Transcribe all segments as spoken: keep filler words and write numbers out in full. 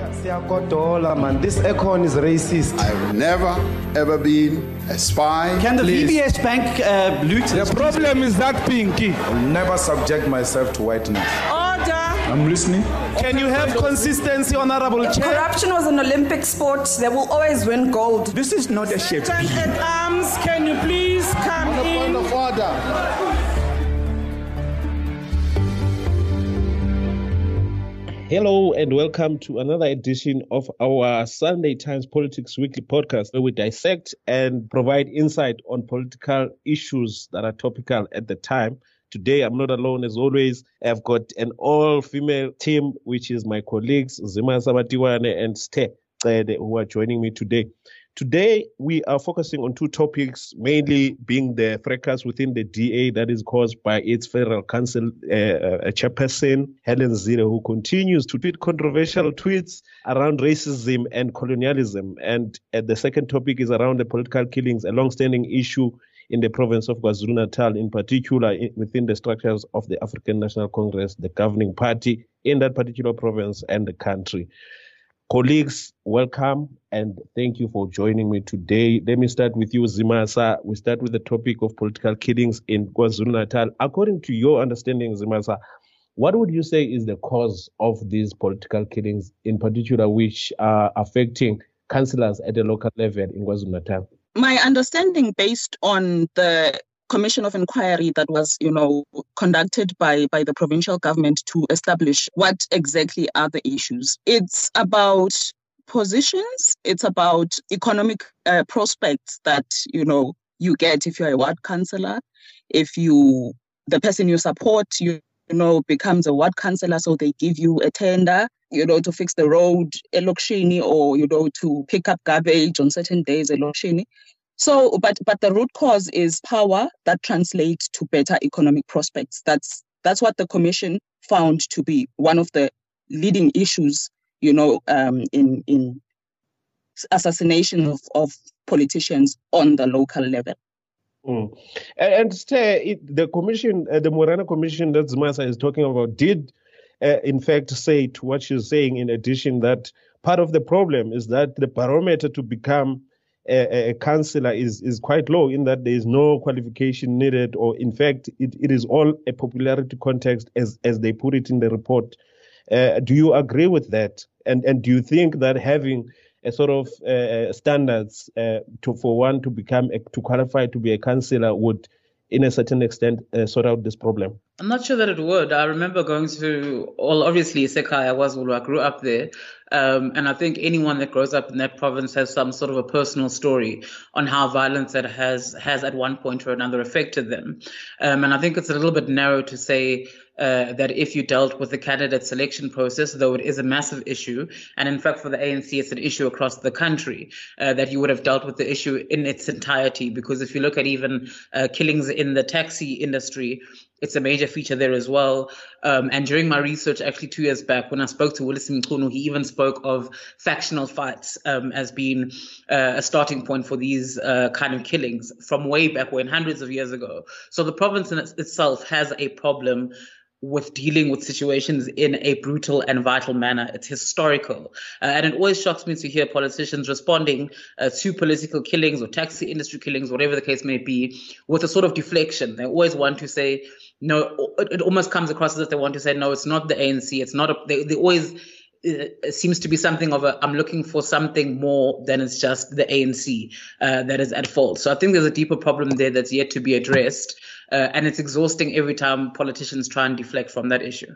Man, this Econ is racist. I've never, ever been a spy. Can the Please. V B S Bank uh, loot? The problem is that pinky. I'll never subject myself to whiteness. Order. I'm listening. Can you have consistency, Honorable If Chair? corruption was an Olympic sport, they will always win gold. This is not a shape. Stand at arms, can you please come On the in? point of order. Hello and welcome to another edition of our Sunday Times Politics Weekly podcast, where we dissect and provide insight on political issues that are topical at the time. Today, I'm not alone. As always, I've got an all-female team, which is my colleagues, Zima Sabatiwane and Ste, who are joining me today. Today, we are focusing on two topics, mainly being the fracas within the D A that is caused by its Federal Council uh, chairperson, Helen Zille, who continues to tweet controversial tweets around racism and colonialism. And uh, the second topic is around the political killings, a long-standing issue in the province of KwaZulu-Natal, in particular in, within the structures of the African National Congress, the governing party in that particular province and the country. Colleagues, welcome and thank you for joining me today. Let me start with you, Zimasa. We start with the topic of political killings in KwaZulu-Natal. According to your understanding, Zimasa, what would you say is the cause of these political killings, in particular, which are affecting councillors at the local level in KwaZulu-Natal? My understanding, based on the commission of inquiry that was, you know, conducted by, by the provincial government to establish what exactly are the issues. It's about positions. It's about economic uh, prospects that, you know, you get if you're a ward councillor. If you, the person you support, you, you know, becomes a ward councillor, so they give you a tender, you know, to fix the road, a Lokshini, or, you know, to pick up garbage on certain days, a Lokshini. So, but but the root cause is power that translates to better economic prospects. That's that's what the commission found to be one of the leading issues, you know, um, in in assassination of, of politicians on the local level. Mm. And, and stay, it, the commission, uh, the Morena Commission that Zimasa is talking about, did uh, in fact say to what she's saying. In addition, that part of the problem is that the barometer to become A, a councillor is, is quite low, in that there is no qualification needed, or in fact, it, it is all a popularity context, as, as they put it in the report. Uh, do you agree with that? And and do you think that having a sort of uh, standards uh, to for one to become a, to qualify to be a councillor would, in a certain extent, uh, sort out this problem? I'm not sure that it would. I remember going to, well, obviously, Sekhaya was I grew up there. Um, and I think anyone that grows up in that province has some sort of a personal story on how violence that has, has at one point or another affected them. Um, and I think it's a little bit narrow to say uh, that if you dealt with the candidate selection process, though it is a massive issue, and in fact for the A N C it's an issue across the country, uh, that you would have dealt with the issue in its entirety. Because if you look at even uh, killings in the taxi industry, it's a major feature there as well. Um, and during my research, actually two years back, when I spoke to Willis Mkhunu, he even spoke of factional fights um, as being uh, a starting point for these uh, kind of killings from way back when, hundreds of years ago. So the province in its, itself has a problem with dealing with situations in a brutal and vital manner. It's historical. Uh, and it always shocks me to hear politicians responding uh, to political killings or taxi industry killings, whatever the case may be, with a sort of deflection. They always want to say, no, it, it almost comes across as if they want to say, no, it's not the A N C. It's not, a, they, they always, it seems to be something of a, I'm looking for something more than it's just the A N C uh, that is at fault. So I think there's a deeper problem there that's yet to be addressed. Uh, and it's exhausting every time politicians try and deflect from that issue.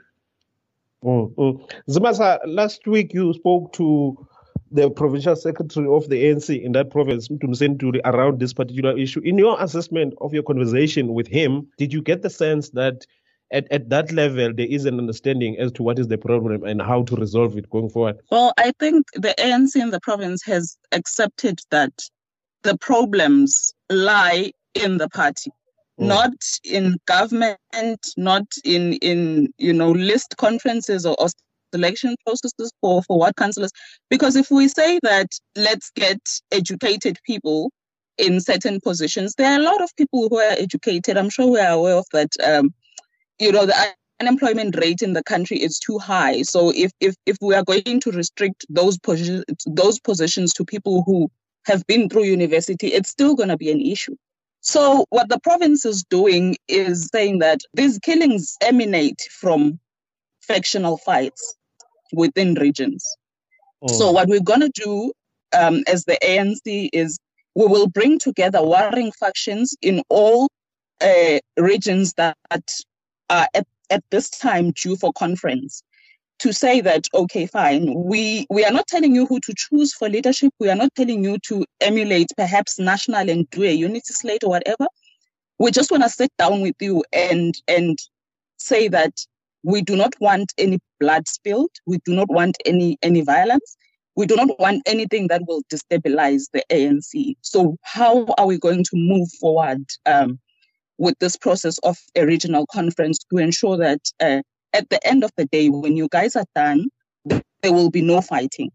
Mm-hmm. Zimasa, last week you spoke to the provincial secretary of the A N C in that province, Mtumiseni, around this particular issue. In your assessment of your conversation with him, did you get the sense that at, at that level there is an understanding as to what is the problem and how to resolve it going forward? Well, I think the A N C in the province has accepted that the problems lie in the party. Mm. Not in government, not in, in you know, list conferences or, or selection processes for, for ward councillors. Because if we say that let's get educated people in certain positions, there are a lot of people who are educated. I'm sure we are aware of that. Um, you know, the unemployment rate in the country is too high. So if if if we are going to restrict those positions those positions to people who have been through university, it's still going to be an issue. So what the province is doing is saying that these killings emanate from factional fights within regions. Oh. So what we're going to do um, as the A N C is we will bring together warring factions in all uh, regions that are at, at this time due for conference to say that, okay, fine, we, we are not telling you who to choose for leadership. We are not telling you to emulate perhaps national and do a unity slate or whatever. We just want to sit down with you and, and say that we do not want any blood spilled. We do not want any, any violence. We do not want anything that will destabilize the A N C. So how are we going to move forward um, with this process of a regional conference to ensure that uh, at the end of the day, when you guys are done, there will be no fighting?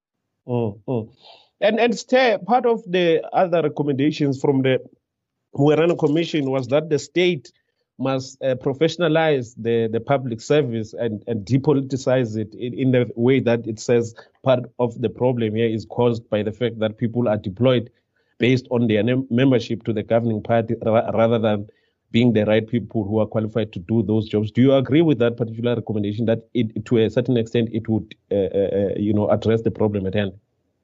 Oh, oh. And, and stay, part of the other recommendations from the Mwerani Commission was that the state must uh, professionalize the, the public service and, and depoliticize it in, in the way that it says part of the problem here is caused by the fact that people are deployed based on their ne- membership to the governing party ra- rather than being the right people who are qualified to do those jobs. Do you agree with that particular recommendation that it, to a certain extent it would uh, uh, you know, address the problem at hand?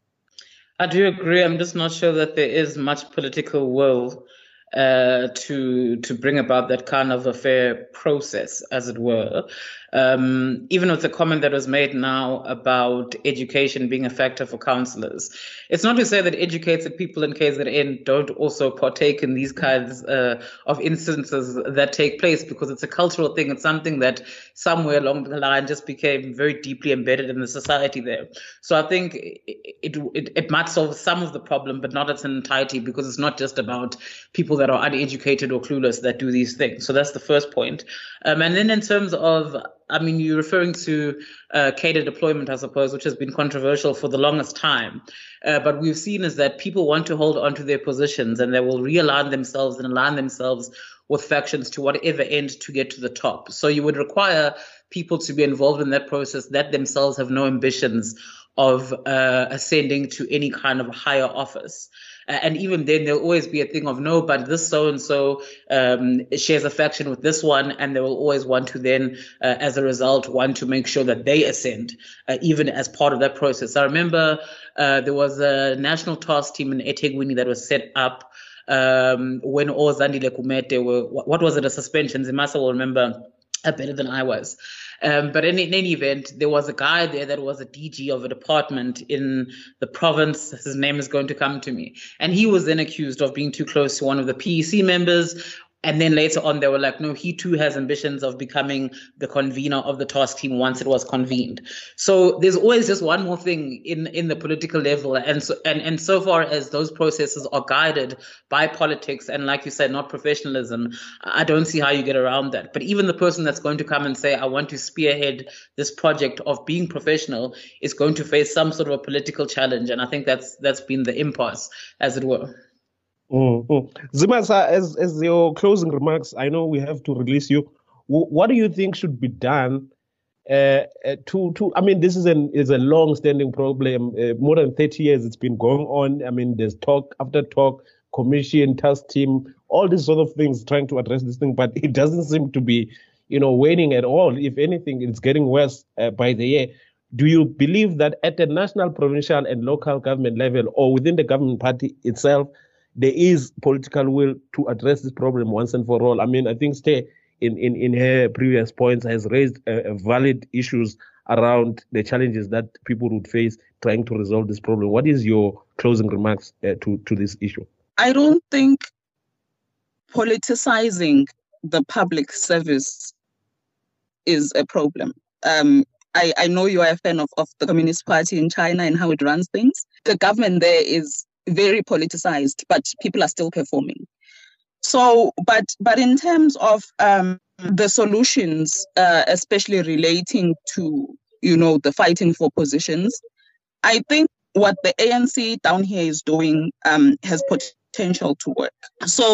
I do agree. I'm just not sure that there is much political will Uh, to to bring about that kind of a fair process, as it were. Um, even with the comment that was made now about education being a factor for councillors, it's not to say that educated people in K Z N don't also partake in these kinds uh, of instances that take place, because it's a cultural thing. It's something that somewhere along the line just became very deeply embedded in the society there. So I think it it, it might solve some of the problem, but not its entirety, because it's not just about people that are uneducated or clueless that do these things. So that's the first point. Um, and then in terms of, I mean, you're referring to uh, cadre deployment, I suppose, which has been controversial for the longest time. Uh, but we've seen is that people want to hold on to their positions, and they will realign themselves and align themselves with factions to whatever end to get to the top. So you would require people to be involved in that process that themselves have no ambitions of uh, ascending to any kind of higher office. Uh, and even then, there'll always be a thing of, no, but this so-and-so um, shares a faction with this one, and they will always want to then, uh, as a result, want to make sure that they ascend, uh, even as part of that process. I remember uh, there was a national task team in eThekwini that was set up um, when Ozandile Kumete were, what was it, a suspension? Zimasa will remember uh, better than I was. Um, but in, in any event, there was a guy there that was a D G of a department in the province. His name is going to come to me. And he was then accused of being too close to one of the P E C members. And then later on, they were like, no, he too has ambitions of becoming the convener of the task team once it was convened. So there's always just one more thing in, in the political level. And so, and, and so far as those processes are guided by politics and, like you said, not professionalism, I don't see how you get around that. But even the person that's going to come and say, I want to spearhead this project of being professional is going to face some sort of a political challenge. And I think that's that's been the impasse, as it were. Mm-hmm. Zimasa, as as your closing remarks, I know we have to release you. W- what do you think should be done uh, to to? I mean, this is an is a long-standing problem. Uh, more than thirty years it's been going on. I mean, there's talk after talk, commission, task team, all these sort of things trying to address this thing, but it doesn't seem to be, you know, waning at all. If anything, it's getting worse uh, by the year. Do you believe that at the national, provincial, and local government level, or within the government party itself, there is political will to address this problem once and for all? I mean, I think Stay, in, in, in her previous points, has raised uh, valid issues around the challenges that people would face trying to resolve this problem. What is your closing remarks uh, to, to this issue? I don't think politicizing the public service is a problem. Um, I, I know you are a fan of, of the Communist Party in China and how it runs things. The government there is very politicized, but people are still performing. So, but but in terms of um, the solutions, uh, especially relating to, you know, the fighting for positions, I think what the A N C down here is doing um, has potential to work. So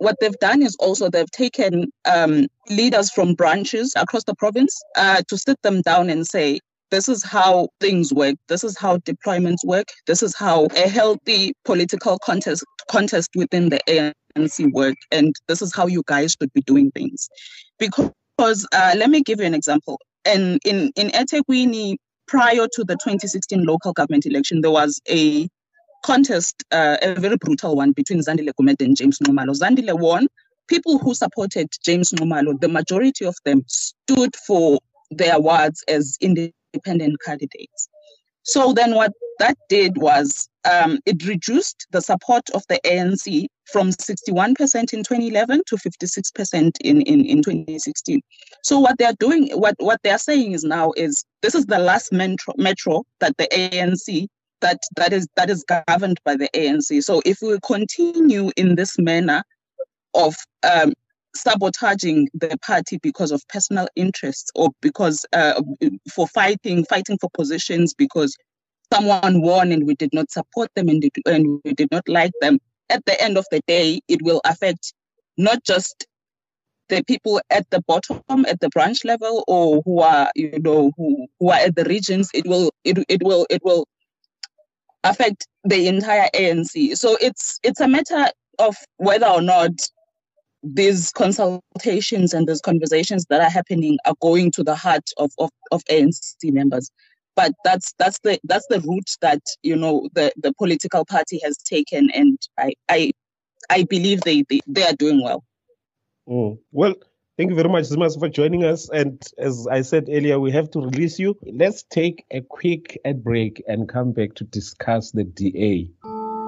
what they've done is also they've taken um, leaders from branches across the province uh, to sit them down and say, this is how things work. This is how deployments work. This is how a healthy political contest contest within the A N C work. And this is how you guys should be doing things. Because uh, let me give you an example. And in, in eThekwini, prior to the twenty sixteen local government election, there was a contest, uh, a very brutal one between Zandile Gumede and James Nomalo. Zandile won. People who supported James Nomalo, the majority of them stood for their wards as independent candidates. So then what that did was um, it reduced the support of the A N C from sixty-one percent in twenty eleven to fifty-six percent in, in, in twenty sixteen. So what they're doing, what, what they're saying is now is this is the last metro, metro that the A N C, that, that is that is governed by the A N C. So if we continue in this manner of um, sabotaging the party because of personal interests or because uh, for fighting, fighting for positions because someone won and we did not support them and, did, and we did not like them, at the end of the day, it will affect not just the people at the bottom, at the branch level, or who are, you know, who, who are at the regions. It will, it, it will, it will affect the entire A N C. So it's it's a matter of whether or not these consultations and these conversations that are happening are going to the heart of, of, of A N C members. But that's that's the that's the route that, you know, the, the political party has taken, and I I, I believe they, they, they are doing well. Mm. Well, thank you very much, Zimas, for joining us. And as I said earlier, we have to release you. Let's take a quick ad break and come back to discuss the D A.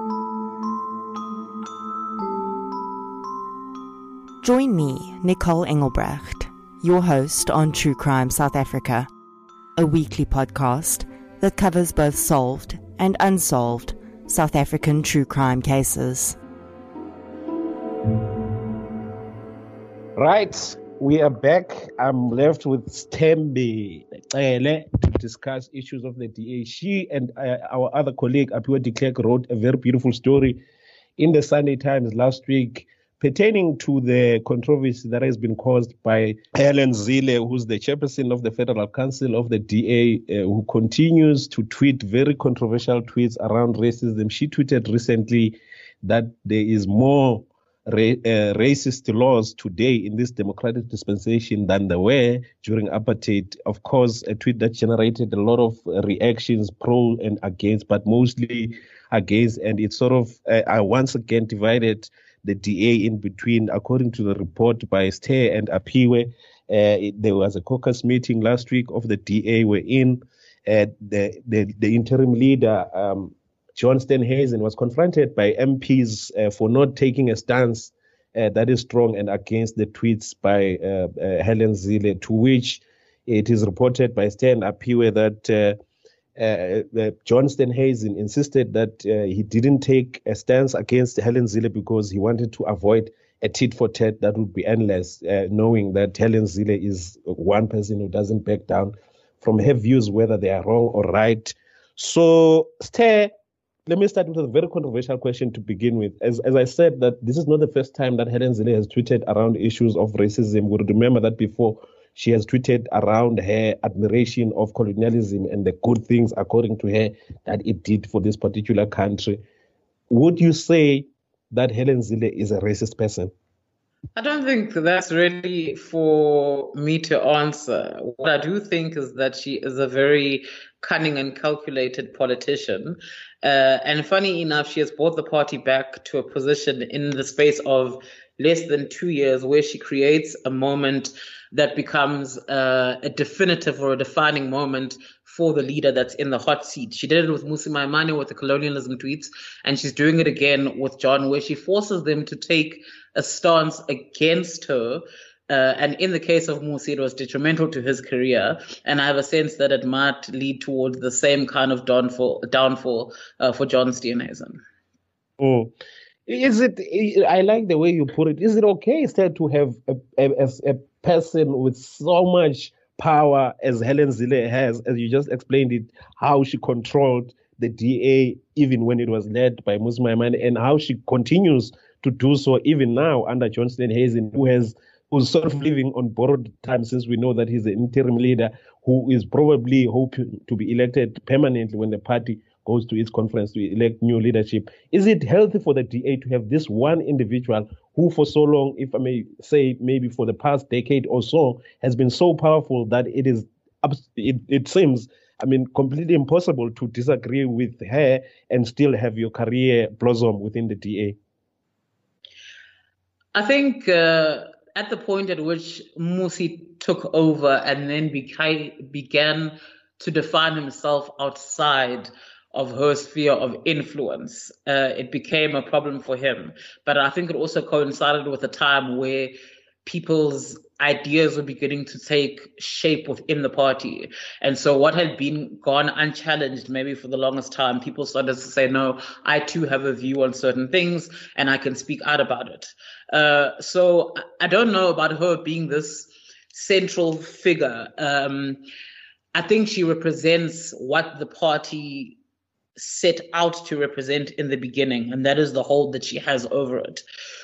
Join me, Nicole Engelbrecht, your host on True Crime South Africa, a weekly podcast that covers both solved and unsolved South African true crime cases. Right, we are back. I'm left with Stembe to discuss issues of the D A. She and uh, our other colleague, Apiwa de Klerk, wrote a very beautiful story in the Sunday Times last week pertaining to the controversy that has been caused by Helen Zille, who's the chairperson of the Federal Council of the D A, uh, who continues to tweet very controversial tweets around racism. She tweeted recently that there is more ra- uh, racist laws today in this democratic dispensation than there were during apartheid. Of course, a tweet that generated a lot of reactions, pro and against, but mostly against, and it sort of uh, once again divided the D A in between. According to the report by Ste and Apiwe, uh, it, there was a caucus meeting last week of the D A. We're in uh, the, the the interim leader, um, John Steenhuisen, was confronted by M Ps uh, for not taking a stance uh, that is strong and against the tweets by uh, uh, Helen Zille, to which it is reported by Ste and Apiwe that uh, Uh, uh, John Steenhuisen insisted that uh, he didn't take a stance against Helen Zille because he wanted to avoid a tit for tat that would be endless, uh, knowing that Helen Zille is one person who doesn't back down from her views, whether they are wrong or right. So, Ste, let me start with a very controversial question to begin with. As, as I said, that this is not the first time that Helen Zille has tweeted around issues of racism. We remember that before. She has tweeted around her admiration of colonialism and the good things, according to her, that it did for this particular country. Would you say that Helen Zille is a racist person? I don't think that's really for me to answer. What I do think is that she is a very cunning and calculated politician. Uh, and funny enough, she has brought the party back to a position in the space of less than two years where she creates a moment that becomes uh, a definitive or a defining moment for the leader that's in the hot seat. She did it with Mmusi Maimane with the colonialism tweets, and she's doing it again with John, where she forces them to take a stance against her. Uh, and in the case of Mmusi, it was detrimental to his career. And I have a sense that it might lead towards the same kind of downfall, downfall uh, for John Steenhuisen. Oh. Is it, I like the way you put it, is it okay instead to have a, a, a person with so much power as Helen Zille has, as you just explained it, how she controlled the D A even when it was led by Mmusi Maimane, and how she continues to do so even now under John Steenhuisen, who has who's sort of living on borrowed time, since we know that he's an interim leader who is probably hoping to be elected permanently when the party goes to its conference to elect new leadership. Is it healthy for the D A to have this one individual who for so long, if I may say maybe for the past decade or so, has been so powerful that it is, it, it seems, I mean, completely impossible to disagree with her and still have your career blossom within the D A? I think uh, at the point at which Mmusi took over and then beca- began to define himself outside of her sphere of influence, uh, it became a problem for him. But I think it also coincided with a time where people's ideas were beginning to take shape within the party. And so what had been gone unchallenged maybe for the longest time, people started to say, no, I too have a view on certain things and I can speak out about it. Uh, so I don't know about her being this central figure. Um, I think she represents what the party set out to represent in the beginning, and that is the hold that she has over it.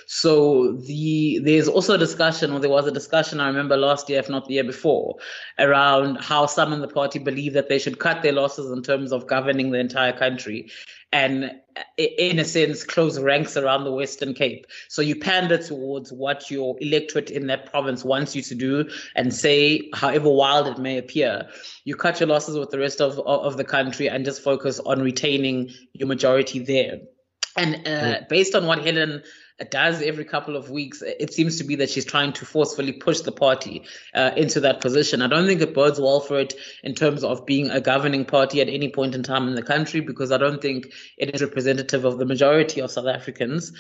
So the there's also a discussion, or there was a discussion, I remember last year, if not the year before, around how some in the party believe that they should cut their losses in terms of governing the entire country and, in a sense, close ranks around the Western Cape. So you pander towards what your electorate in that province wants you to do and say, however wild it may appear, you cut your losses with the rest of, of the country and just focus on retaining your majority there. And uh, based on what Helen does every couple of weeks, it seems to be that she's trying to forcefully push the party uh, into that position. I don't think it bodes well for it in terms of being a governing party at any point in time in the country, because I don't think it is representative of the majority of South Africans.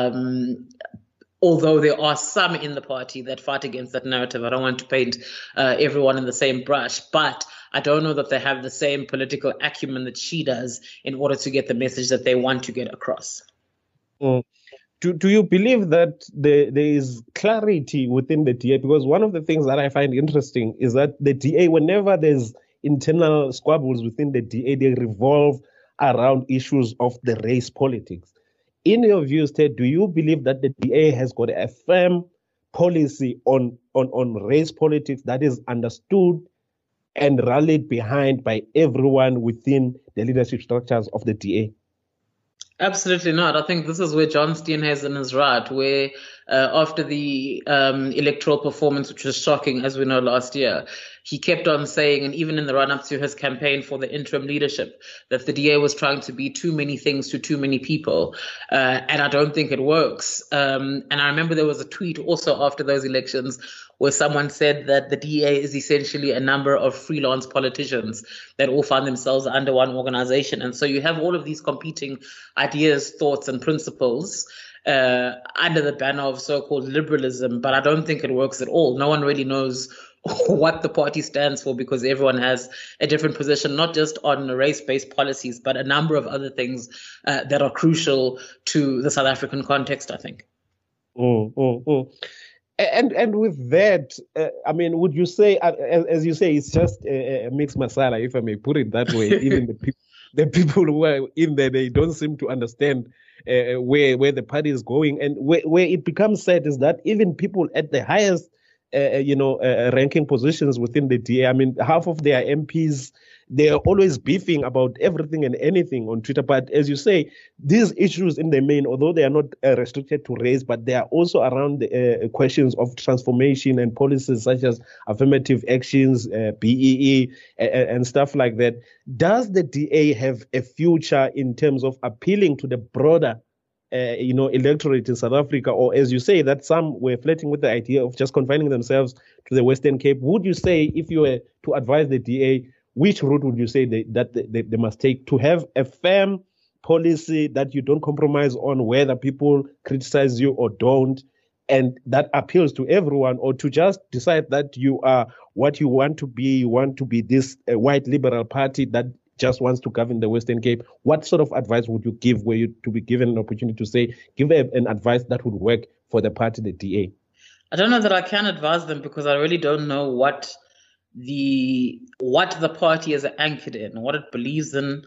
Um, although there are some in the party that fight against that narrative. I don't want to paint uh, everyone in the same brush, but I don't know that they have the same political acumen that she does in order to get the message that they want to get across. Mm. Do, do you believe that there, there is clarity within the D A? Because one of the things that I find interesting is that the D A, whenever there's internal squabbles within the D A, they revolve around issues of the race politics. In your views, Ted, do you believe that the D A has got a firm policy on, on, on race politics that is understood and rallied behind by everyone within the leadership structures of the D A? Absolutely not. I think this is where John Steenhuisen is right, where uh, after the um, electoral performance, which was shocking, as we know, last year, he kept on saying, and even in the run-up to his campaign for the interim leadership, that the D A was trying to be too many things to too many people. Uh, and I don't think it works. Um, and I remember there was a tweet also after those elections where someone said that the D A is essentially a number of freelance politicians that all find themselves under one organization. And so you have all of these competing ideas, thoughts, and principles uh, under the banner of so-called liberalism. But I don't think it works at all. No one really knows what the party stands for, because everyone has a different position, not just on race-based policies, but a number of other things uh, that are crucial to the South African context, I think. Mm, mm, mm. And and with that, uh, I mean, would you say, uh, as, as you say, it's just a, a mixed masala, if I may put it that way? Even the people, the people who are in there, they don't seem to understand uh, where where the party is going, and where where it becomes sad is that even people at the highest, uh, you know, uh, ranking positions within the D A, I mean, half of their M Ps, they are always beefing about everything and anything on Twitter. But as you say, these issues in the main, although they are not uh, restricted to race, but they are also around the uh, questions of transformation and policies such as affirmative actions, uh, B E E, uh, and stuff like that. Does the D A have a future in terms of appealing to the broader Uh, you know, electorate in South Africa? Or as you say, that some were flirting with the idea of just confining themselves to the Western Cape? Would you say, if you were to advise the D A, which route would you say they, that they, they must take to have a firm policy that you don't compromise on, whether people criticize you or don't, and that appeals to everyone? Or to just decide that you are what you want to be, you want to be this uh, white liberal party that just wants to govern the Western Cape? What sort of advice would you give, were you to be given an opportunity to say, give a, an advice that would work for the party, the D A? I don't know that I can advise them, because I really don't know what the what the party is anchored in, what it believes in,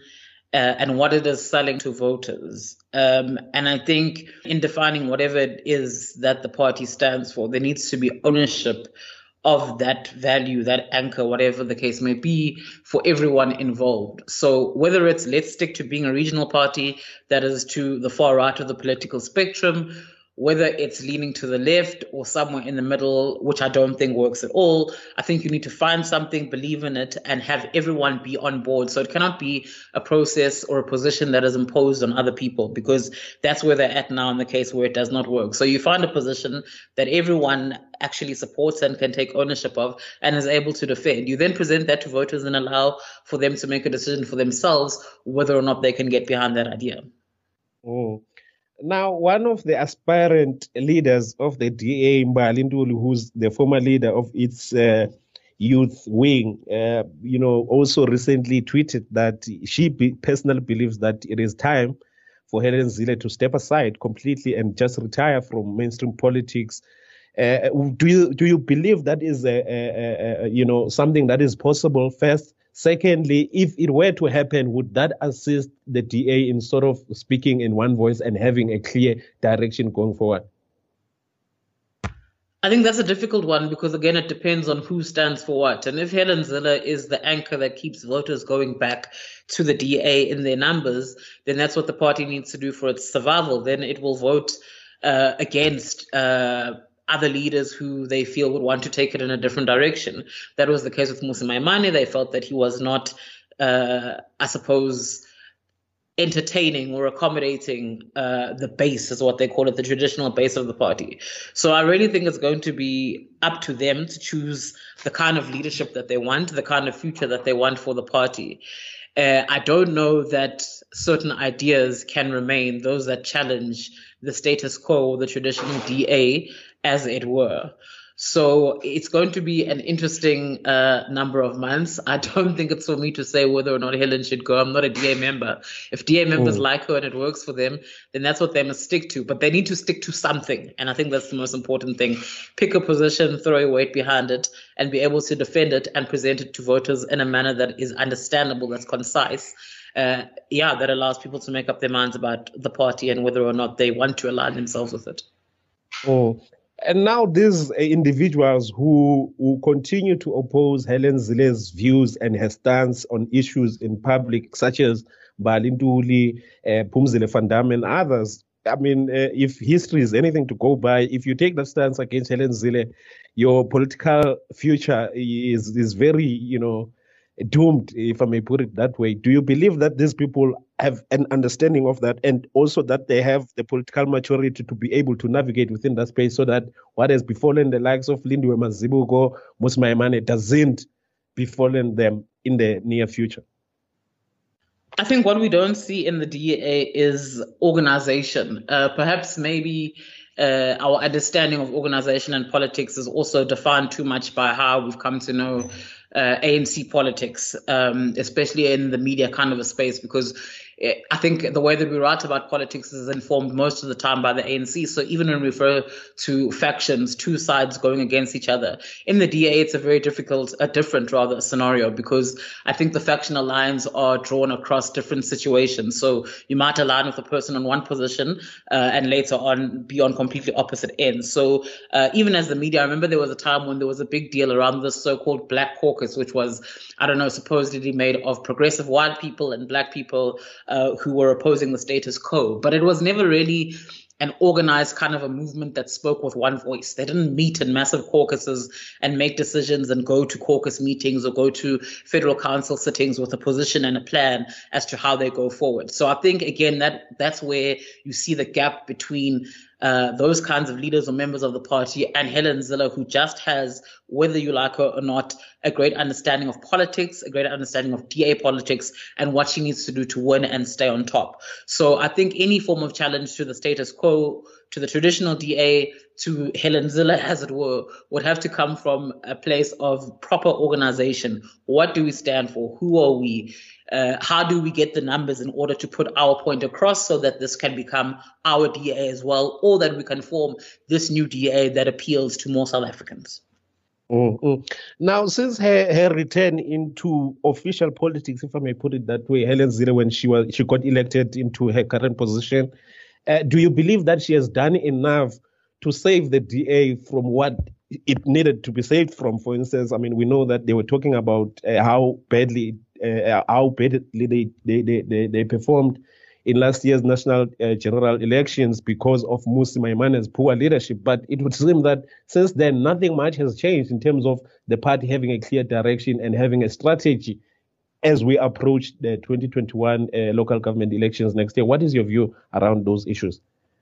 uh, and what it is selling to voters. Um, and I think in defining whatever it is that the party stands for, there needs to be ownership of that value, that anchor, whatever the case may be, for everyone involved. So whether it's let's stick to being a regional party that is to the far right of the political spectrum, whether it's leaning to the left or somewhere in the middle, which I don't think works at all, I think you need to find something, believe in it, and have everyone be on board. So it cannot be a process or a position that is imposed on other people, because that's where they're at now in the case where it does not work. So you find a position that everyone actually supports and can take ownership of and is able to defend. You then present that to voters and allow for them to make a decision for themselves whether or not they can get behind that idea. Oh. Now, one of the aspirant leaders of the D A, Mbali Ntuli, who's the former leader of its uh, youth wing, uh, you know, also recently tweeted that she be- personally believes that it is time for Helen Zille to step aside completely and just retire from mainstream politics. Uh, do you do you believe that is a, a, a, you know something that is possible? First. Secondly, if it were to happen, would that assist the D A in sort of speaking in one voice and having a clear direction going forward? I think that's a difficult one because, again, it depends on who stands for what. And if Helen Zille is the anchor that keeps voters going back to the D A in their numbers, then that's what the party needs to do for its survival. Then it will vote uh, against uh other leaders who they feel would want to take it in a different direction. That was the case with Mmusi Maimane. They felt that he was not, uh, I suppose, entertaining or accommodating uh, the base, is what they call it, the traditional base of the party. So I really think it's going to be up to them to choose the kind of leadership that they want, the kind of future that they want for the party. Uh, I don't know that certain ideas can remain, those that challenge the status quo, the traditional D A, as it were. So it's going to be an interesting uh, number of months. I don't think it's for me to say whether or not Helen should go. I'm not a D A member. If D A members mm. like her and it works for them, then that's what they must stick to. But they need to stick to something. And I think that's the most important thing. Pick a position, throw a weight behind it, and be able to defend it and present it to voters in a manner that is understandable, that's concise. Uh, yeah, that allows people to make up their minds about the party and whether or not they want to align themselves with it. Oh. And now these individuals who, who continue to oppose Helen Zille's views and her stance on issues in public, such as Mbali Ntuli, uh, Phumzile van Dam, and others. I mean, uh, if history is anything to go by, if you take that stance against Helen Zille, your political future is is very, you know, doomed, if I may put it that way. Do you believe that these people have an understanding of that, and also that they have the political maturity to be able to navigate within that space, so that what has befallen the likes of Lindiwe Mazibuko, Mmusi Maimane doesn't befallen them in the near future? I think what we don't see in the D A is organization. Uh, perhaps maybe uh, our understanding of organization and politics is also defined too much by how we've come to know uh, A N C politics, um, especially in the media kind of a space, because I think the way that we write about politics is informed most of the time by the A N C. So even when we refer to factions, two sides going against each other, in the D A, it's a very difficult, a different rather scenario, because I think the factional lines are drawn across different situations. So you might align with a person on one position uh, and later on be on completely opposite ends. So uh, even as the media, I remember there was a time when there was a big deal around this so-called Black Caucus, which was, I don't know, supposedly made of progressive white people and Black people Uh, who were opposing the status quo. But it was never really an organized kind of a movement that spoke with one voice. They didn't meet in massive caucuses and make decisions and go to caucus meetings or go to federal council sittings with a position and a plan as to how they go forward. So I think, again, that that's where you see the gap between uh, those kinds of leaders or members of the party and Helen Zille, who just has, whether you like her or not, a great understanding of politics, a great understanding of D A politics, and what she needs to do to win and stay on top. So I think any form of challenge to the status quo, to the traditional D A, to Helen Zille, as it were, would have to come from a place of proper organization. What do we stand for? Who are we? Uh, how do we get the numbers in order to put our point across so that this can become our D A as well, or that we can form this new D A that appeals to more South Africans? Mm-hmm. Now, since her, her return into official politics, if I may put it that way, Helen Zille, when she was she got elected into her current position, uh, do you believe that she has done enough to save the D A from what it needed to be saved from? For instance, I mean, we know that they were talking about uh, how badly uh, how badly they they, they, they they performed in last year's national uh, general elections because of Mmusi Maimane's poor leadership. But it would seem that since then, nothing much has changed in terms of the party having a clear direction and having a strategy as we approach the twenty twenty-one uh, local government elections next year. What is your view around those issues?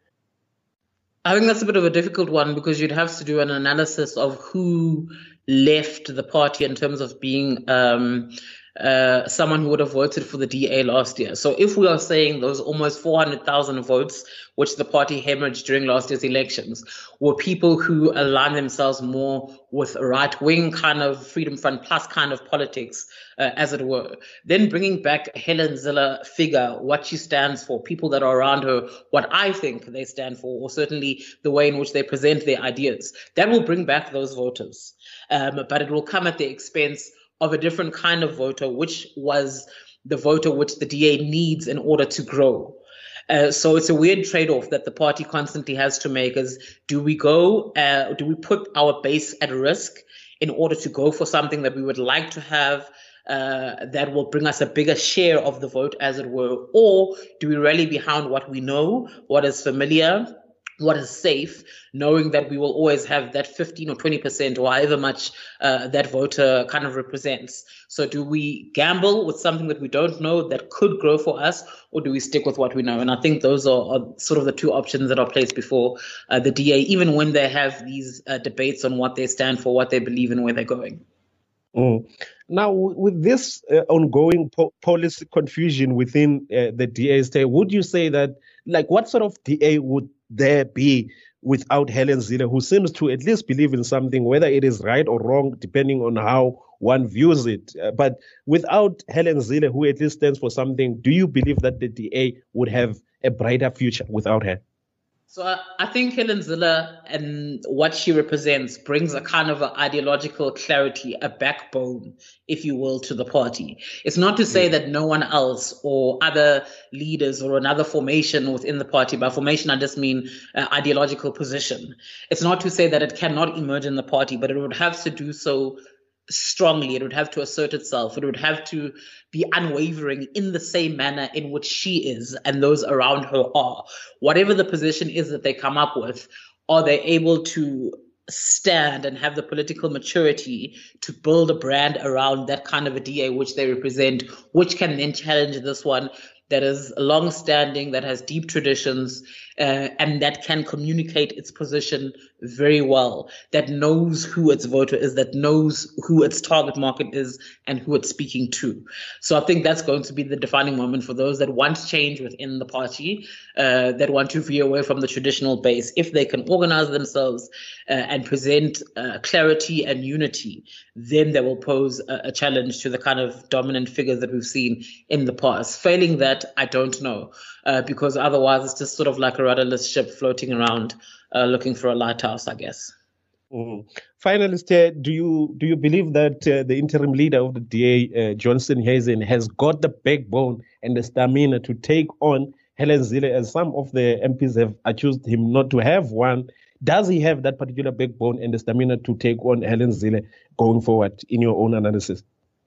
I think that's a bit of a difficult one because you'd have to do an analysis of who left the party in terms of being um, uh, someone who would have voted for the D A last year. So if we are saying those almost four hundred thousand votes, which the party hemorrhaged during last year's elections, were people who align themselves more with right-wing kind of Freedom Front Plus kind of politics, uh, as it were, then bringing back Helen Zille figure, what she stands for, people that are around her, what I think they stand for, or certainly the way in which they present their ideas, that will bring back those voters. Um, but it will come at the expense of a different kind of voter, which was the voter which the D A needs in order to grow. Uh, so it's a weird trade-off that the party constantly has to make is, do we go, uh, do we put our base at risk in order to go for something that we would like to have uh, that will bring us a bigger share of the vote, as it were, or do we rally behind what we know, what is familiar, what is safe, knowing that we will always have that fifteen or twenty percent or however much uh, that voter kind of represents. So do we gamble with something that we don't know that could grow for us, or do we stick with what we know? And I think those are, are sort of the two options that are placed before uh, the D A, even when they have these uh, debates on what they stand for, what they believe in, where they're going. Mm. Now, with this uh, ongoing po- policy confusion within uh, the D A state, would you say that, like, what sort of D A would there be without Helen Zille, who seems to at least believe in something, whether it is right or wrong, depending on how one views it? Uh, but without Helen Zille, who at least stands for something, do you believe that the D A would have a brighter future without her? So I, I think Helen Zille and what she represents brings a kind of an ideological clarity, a backbone, if you will, to the party. It's not to say yeah. that no one else or other leaders or another formation within the party, by formation I just mean uh, ideological position. It's not to say that it cannot emerge in the party, but it would have to do so strongly. It would have to assert itself. It would have to be unwavering in the same manner in which she is and those around her are. Whatever the position is that they come up with, are they able to stand and have the political maturity to build a brand around that kind of a D A which they represent, which can then challenge this one that is long-standing, that has deep traditions, uh, and that can communicate its position very well, that knows who its voter is, that knows who its target market is, and who it's speaking to. So I think that's going to be the defining moment for those that want change within the party, uh, that want to veer away from the traditional base. If they can organize themselves uh, and present uh, clarity and unity, then they will pose a, a challenge to the kind of dominant figures that we've seen in the past. Failing that, I don't know, uh, because otherwise it's just sort of like a rudderless ship floating around uh, looking for a lighthouse, I guess. Mm-hmm. Finalist, uh, do you do you believe that uh, the interim leader of the D A, uh, Johnson Hazen, has got the backbone and the stamina to take on Helen Zille, as some of the M Ps have accused him not to have one? Does he have that particular backbone and the stamina to take on Helen Zille going forward, in your own analysis?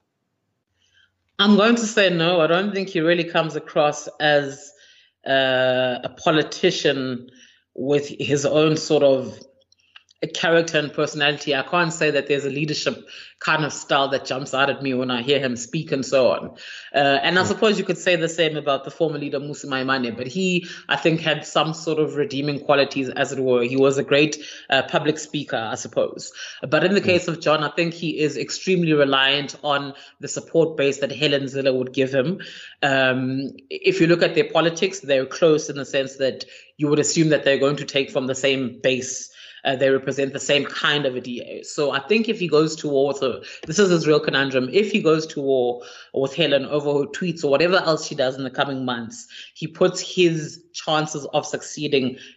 I'm going to say no. I don't think he really comes across as uh, a politician with his own sort of character and personality. I can't say that there's a leadership kind of style that jumps out at me when I hear him speak and so on. Uh, and I suppose you could say the same about the former leader, Mmusi Maimane, but he, I think, had some sort of redeeming qualities, as it were. He was a great uh, public speaker, I suppose. But in the case of John, I think he is extremely reliant on the support base that Helen Zille would give him. Um, if you look at their politics, they're close in the sense that you would assume that they're going to take from the same base. Uh, they represent the same kind of a D A. So I think if he goes to war with her, this is his real conundrum. If he goes to war with Helen over her tweets or whatever else she does in the coming months, he puts his chances of succeeding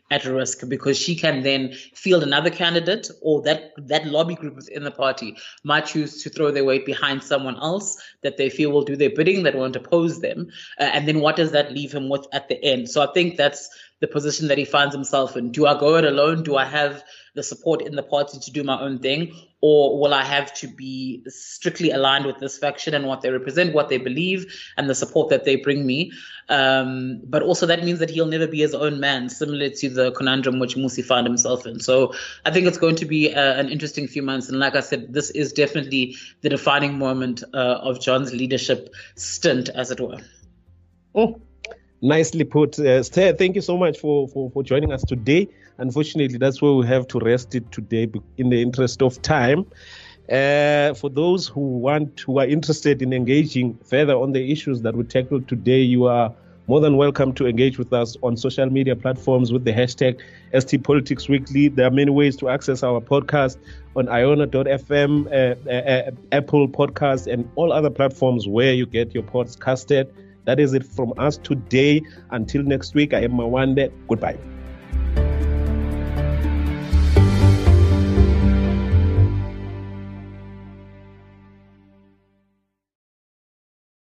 at risk, because she can then field another candidate, or that, that lobby group within the party might choose to throw their weight behind someone else that they feel will do their bidding, that won't oppose them. Uh, and then what does that leave him with at the end? So I think that's the position that he finds himself in. Do I go it alone? Do I have the support in the party to do my own thing? Or will I have to be strictly aligned with this faction and what they represent, what they believe, and the support that they bring me? Um, but also that means that he'll never be his own man, similar to the conundrum which Mmusi found himself in. So I think it's going to be uh, an interesting few months. And like I said, this is definitely the defining moment uh, of John's leadership stint, as it were. Oh, nicely put. Uh, Esther, thank you so much for, for, for joining us today. Unfortunately, that's where we have to rest it today in the interest of time. Uh, for those who want, who are interested in engaging further on the issues that we tackled today, you are more than welcome to engage with us on social media platforms with the hashtag S T Politics Weekly. There are many ways to access our podcast on iona dot f m, uh, uh, uh, Apple Podcasts, and all other platforms where you get your podcasts casted. That is it from us today. Until next week, I am Mawande. Goodbye.